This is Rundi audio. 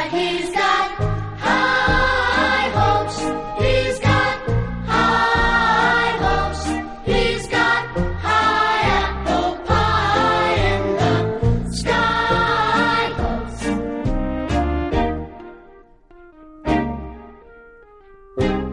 he's got high hopes. He's got high hopes. He's got high apple pie in the sky hopes.